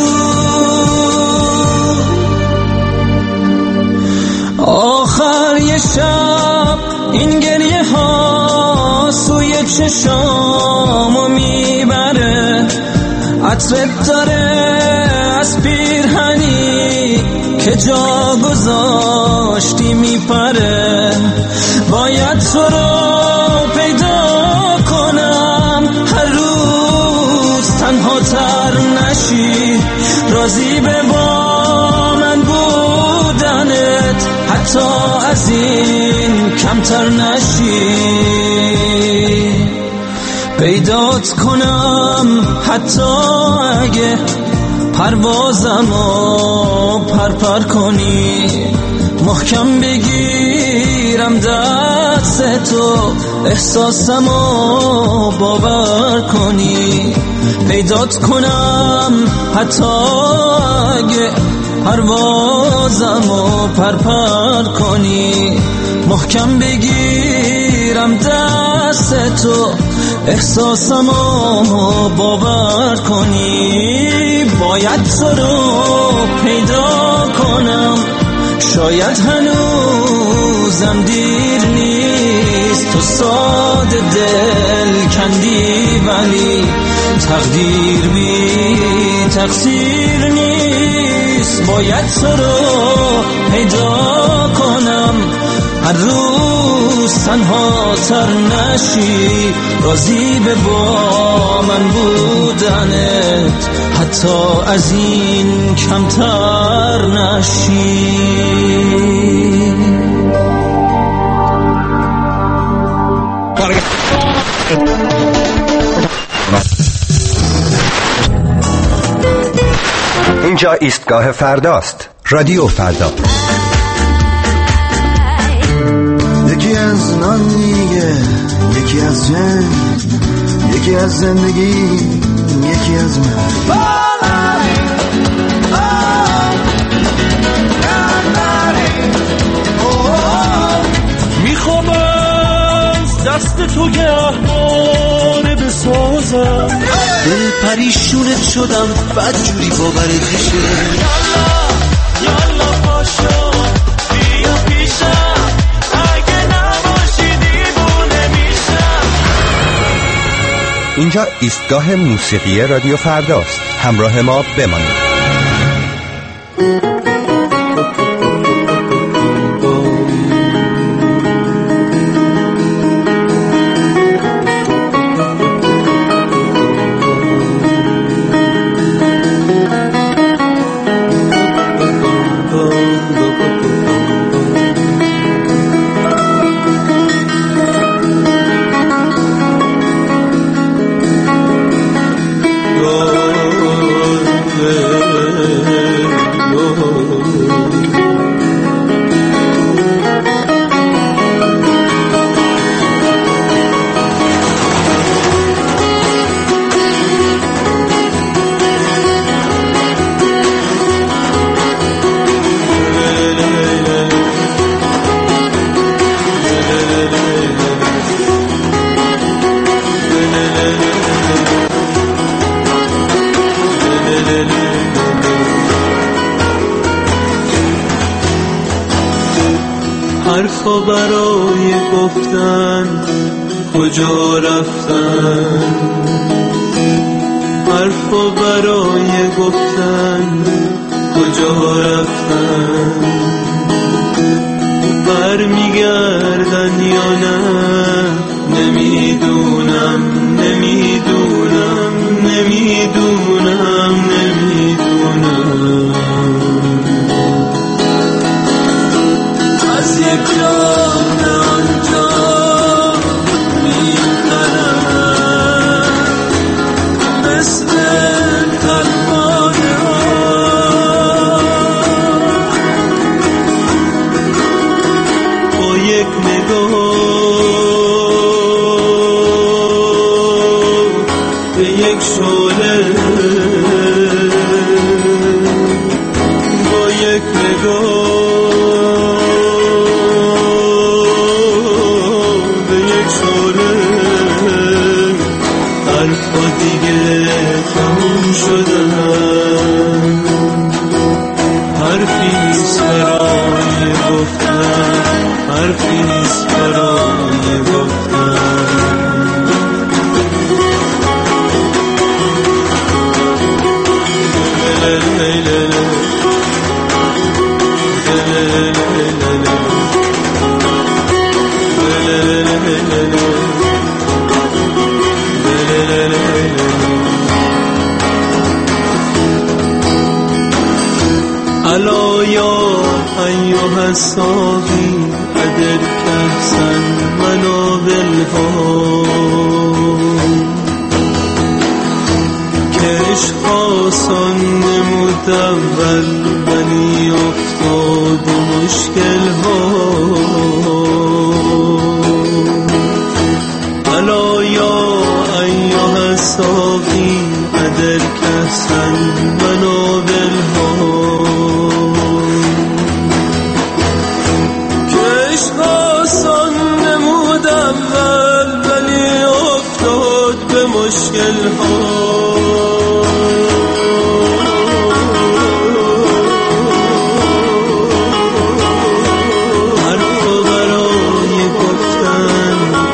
دور. آخر یه شب این گریه ها سوی چشامو میبره، عطرت داره از پیرهنی که جا گذاشتی میپره. باید تو رو پیدا کنم، هر روز تنها تر نشی، راضی به با من بودنت حتی از این کمتر نشی. پیدات کنم حتی اگه پروازمو پرپر کنی، محکم بگیرم دست تو احساسمو باور کنی. پیدات کنم حتی اگه پروازمو پرپر کنی، محکم بگیرم دست تو احساسمو باور کنی. باید تو رو پیدا کنم، شاید هنوزم دیر نیست. تو ساده دل کندی ولی تقدیر بی تقصیر نیست. باید تو رو پیدا کنم هر روز تنها تر نشی، راضی به با من بودنت حتی از این کمتر نشی. اینجا ایستگاه فرداست. رادیو فردا. یکی از نان میگه، یکی از جنگ، یکی از زندگی، یکی از من. میخوام از دست تو گهواره بسازم، دل پریشونت شدم بد جوری باورت میشه. یالا یالا پاشو بیا پیشم، اگه نباشی دیوونه میشم. اینجا ایستگاه موسیقی رادیو فرداست. همراه ما بمانید. حرفا برای گفتن کجا رفتن، حرفا برای گفتن کجا رفتن، برمیگردن یا نه نمیدونم نمیدونم نمیدونم نمیدونم. از یک جان آنجا میپرم مثل پروانه ها، با یک نگاه به یک شعله، با یک نگاه حرفی نیست برای گفتن، حرفی نیست برای گفتن. الا یا ایها الساقی ادر کأسا مناولها، که عشق آسان نمود اول ولی افتاد مشکل ها. الا یا ایها الساقی ادر کأسا مناولها، مشکل ها. حرف برای گفتن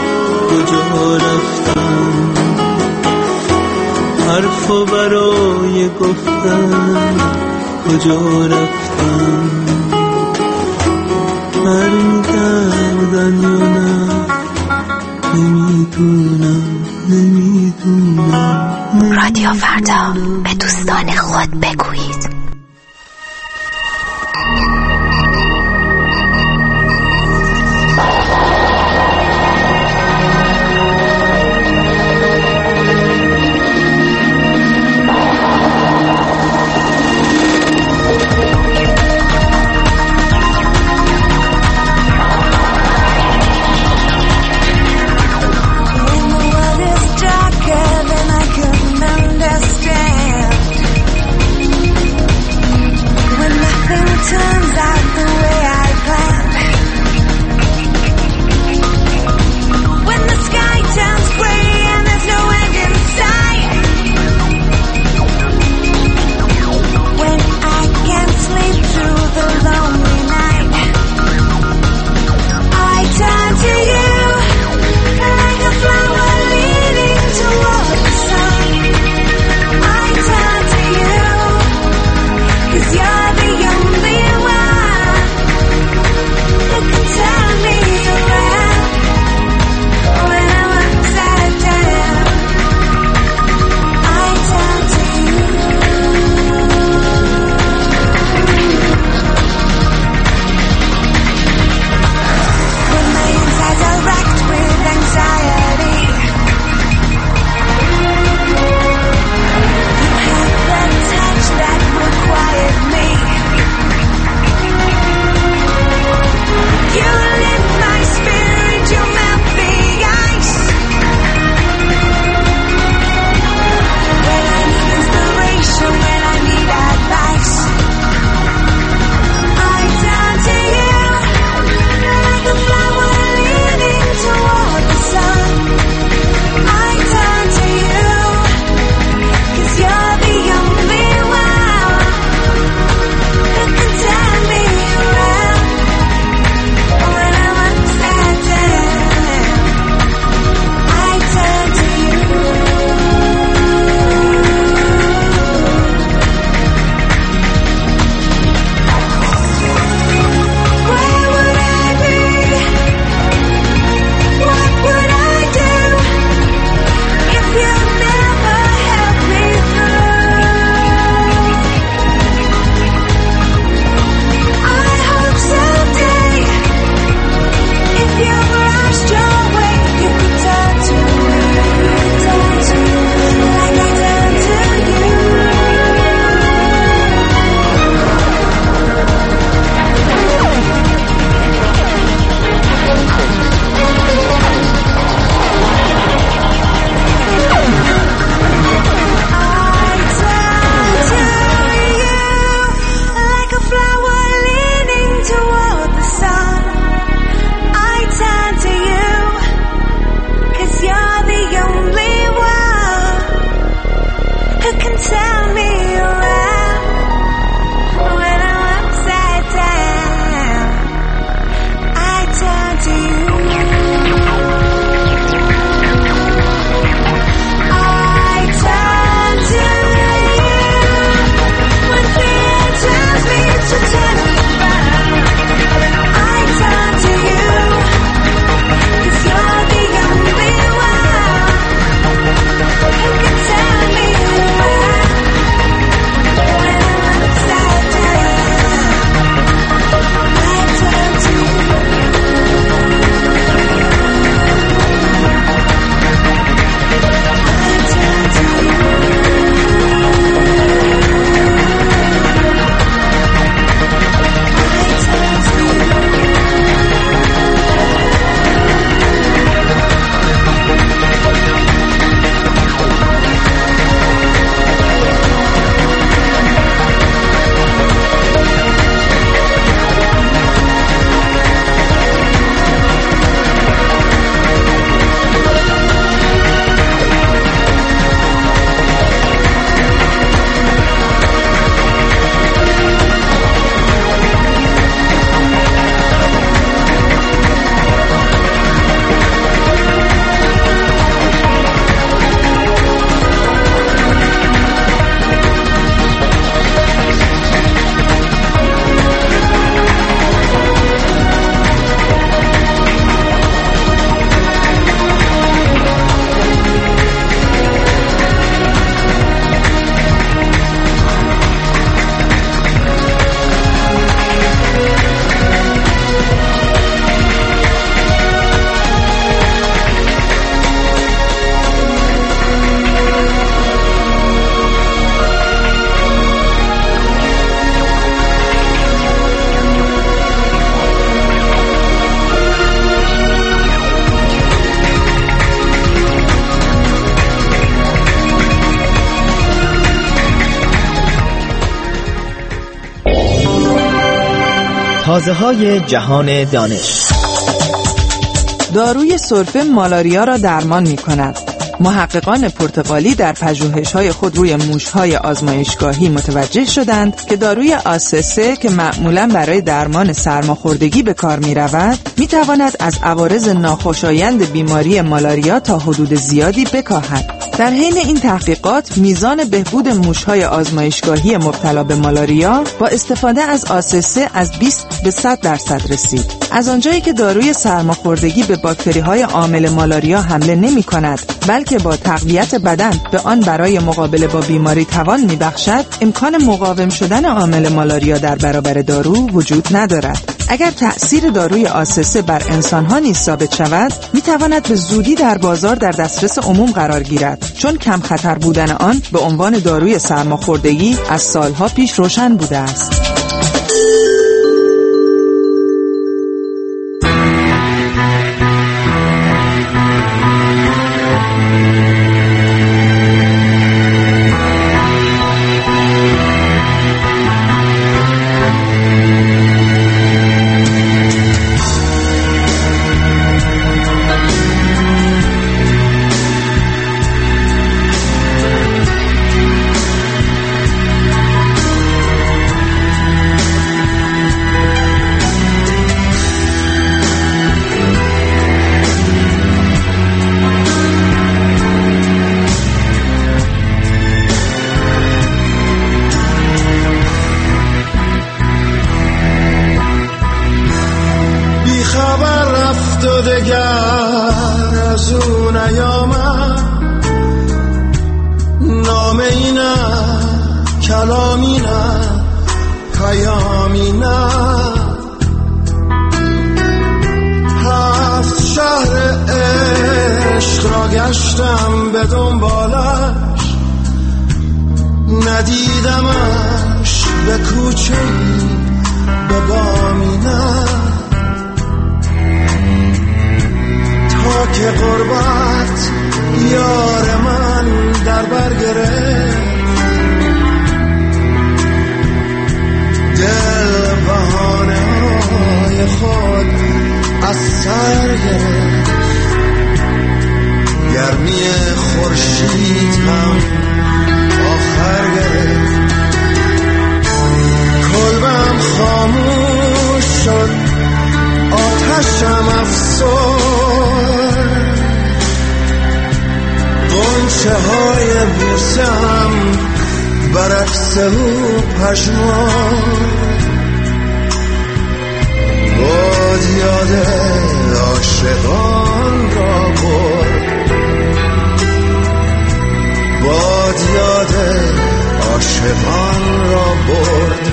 کجا رفتن برمیگردن یا نه نمیدونم نمیدونم رادیو فردا به دوستان خود بگویید. Understand تازه‌های جهان دانش. داروی سرفه مالاریا را درمان می‌کند. محققان پرتغالی در پژوهش‌های خود روی موش‌های آزمایشگاهی متوجه شدند که داروی آسسه که معمولاً برای درمان سرماخوردگی به کار می‌رود، می‌تواند از عوارض ناخوشایند بیماری مالاریا تا حدود زیادی بکاهد. در حین این تحقیقات میزان بهبود موش‌های آزمایشگاهی مبتلا به مالاریا با استفاده از آسسه از بیست به صد درصد رسید. از آنجایی که داروی سرماخوردگی به باکتری‌های عامل مالاریا حمله نمی‌کند، بلکه با تقویت بدن به آن برای مقابله با بیماری توان می‌بخشد، امکان مقاوم شدن عامل مالاریا در برابر دارو وجود ندارد. اگر تأثیر داروی آسسه بر انسان‌ها نیز ثابت شود، می‌تواند به زودی در بازار در دسترس عموم قرار گیرد، چون کم خطر بودن آن به عنوان داروی سرماخوردگی از سالها پیش روشن بوده است. ندیدمش به کوچه به بامی نه، تا که غربت یار من در بر گرفت، دل بهانه های خود از سر گرفت، گرمی خورشید هم آخر گرفت، کلبم خاموش شد آتشم افسر، غنچه های بوسه هم برعکس او پشمان، باد یاد عاشقان را برد، باد یاد عاشقان را برد.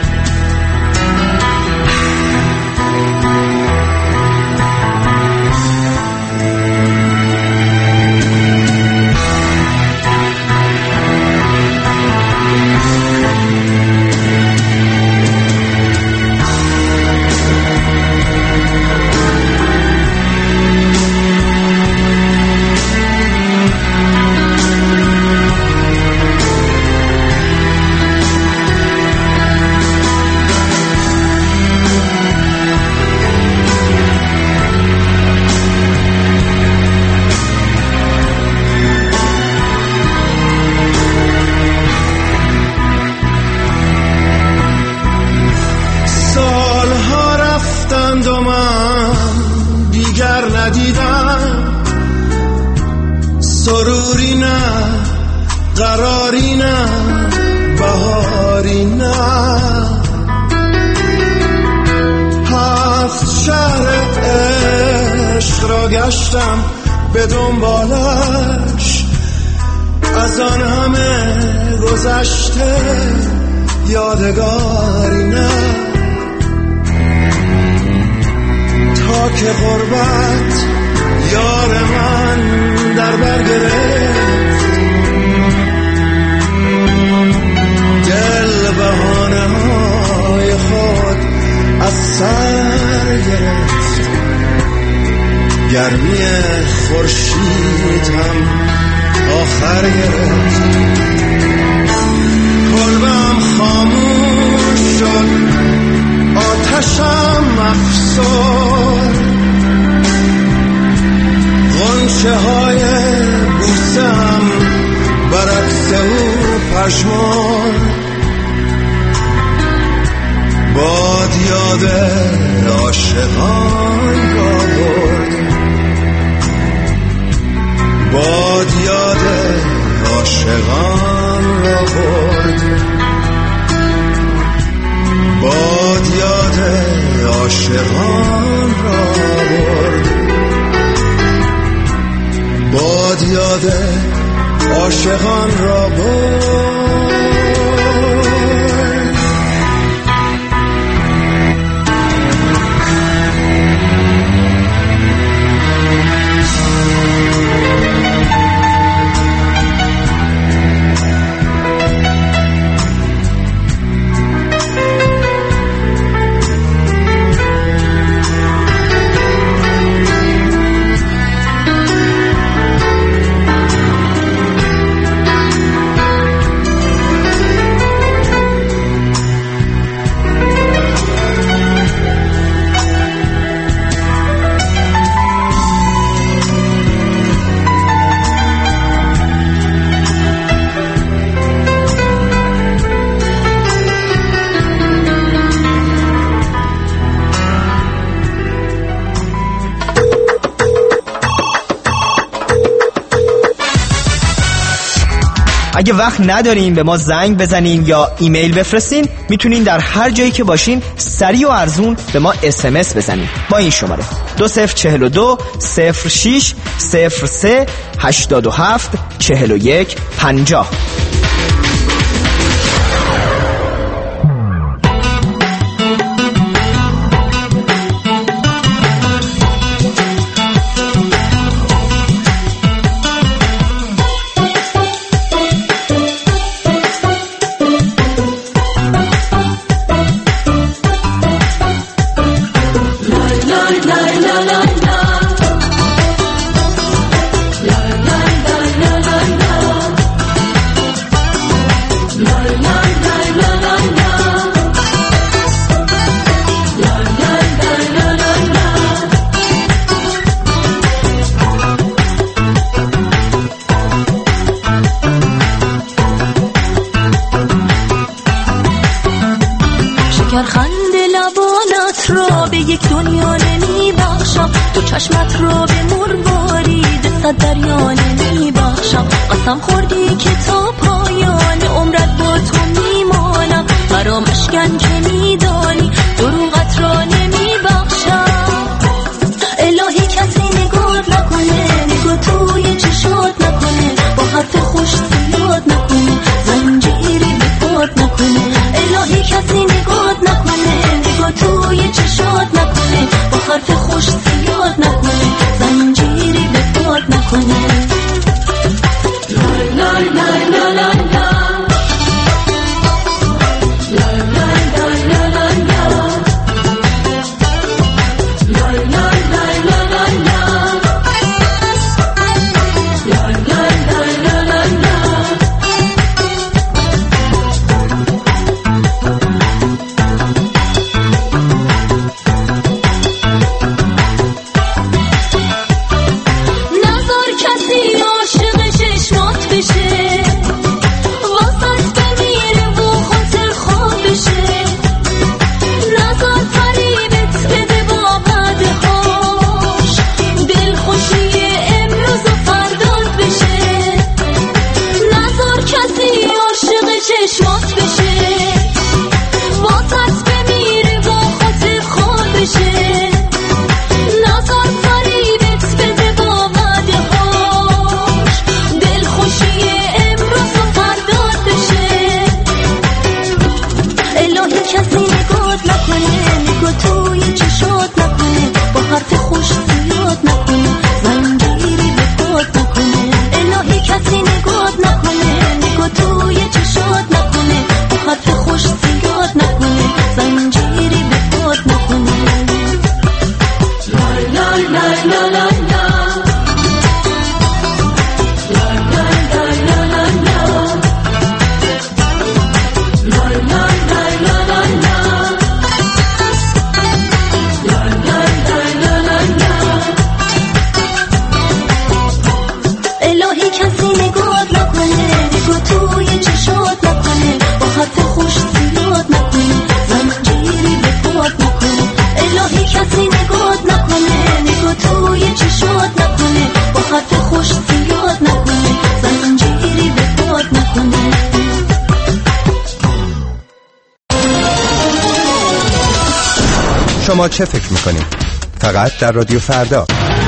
سروری نه، قراری نه، بهاری نه، هفت شهر عشق را گشتم به دنبالش، از آن همه گذشته یادگاری نه، تا که غربت یار من در بر گرفت، دل بهانه های خود از سر گرفت، گرمی خورشید هم آخر گرفت، کلبم خاموش شد آتشم یاد عاشقان را برد، باد یاد عاشقان را برد، باد یاد عاشقان را برد، باد یاد عاشقان را برد. اگه وقت ندارین به ما زنگ بزنین یا ایمیل بفرستین، میتونین در هر جایی که باشین سریع و ارزون به ما اس ام اس بزنین با این شماره دو صفر چهل و دو صفر شش صفر سه هشتاد و هفت چهل و یک پنجاه. چشمت رو به نور بارید صد دریا نمیبخشم، قسم خوردی که تا پایان عمرت با تو میمانم، برام اشکنجه میدانی دروغت را نمیبخشم. الهی کسی نگات نکنه، نگاه توی چشات نکنه، با حرف خوش زیاد نکنه، زنجیری به پات نکنه. الهی کسی نگات نکنه، نگاه توی چشات نکنه، با حرف خوش زیاد نکنه، زنجیری به پات نکنه. لا لا لا لا لا لا شما چه فکر میکنید؟ فقط در رادیو فردا.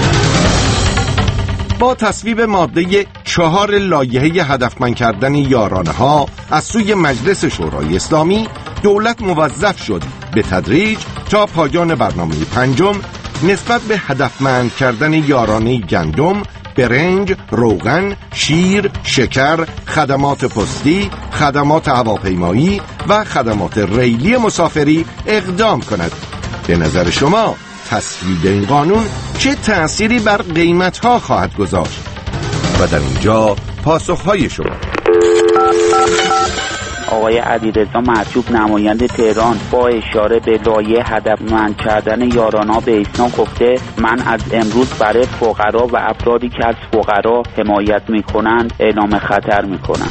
با تصویب ماده چهار لایحه هدفمند کردن یارانه ها از سوی مجلس شورای اسلامی، دولت موظف شد به تدریج تا پایان برنامه پنجم نسبت به هدفمند کردن یارانه گندم، برنج، روغن، شیر، شکر، خدمات پستی، خدمات هواپیمایی و خدمات ریلی مسافری اقدام کند. به نظر شما تصویب این قانون چه تأثیری بر قیمت‌ها خواهد گذاشت؟ و در اینجا پاسخ‌های شما. آقای علیرضا محجوب نماینده تهران با اشاره به لایحه هدفمند کردن یارانه به اسلام گفته من از امروز برای فقرا و افرادی که از فقرا حمایت میکنند اعلام خطر میکنند.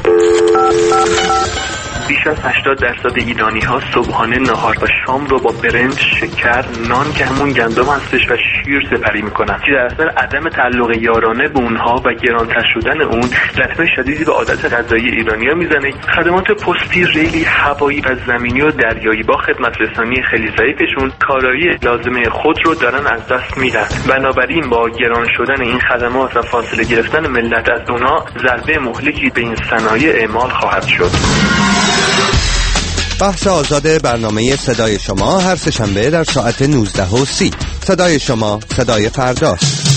بیش از هشتاد درصد ایرانی ها صبحانه، نهار و شام رو با برنج، شکر، نان که همون گندم هستش و شیر سپری میکنن که در اثر عدم تعلق یارانه به اونها و گرانتر شدن اون لطمه شدیدی به عادت غذایی ایرانی‌ها میزنه. خدمات پستی، ریلی، هوایی و زمینی و دریایی با خدمت رسانی خیلی ضعیفشون کارایی لازمه خود رو دارن از دست میدن. بنابراین با گران شدن این خدمات و فاصله گرفتن ملت از اونها ضربه مهلکی به این صنایع اعمال خواهد شد. بحث آزاد برنامه صدای شما هر سه‌شنبه در ساعت نوزده و سی. صدای شما، صدای فرداست.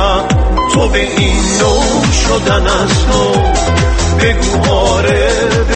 تو به این نوع شدن از تو بگو آره.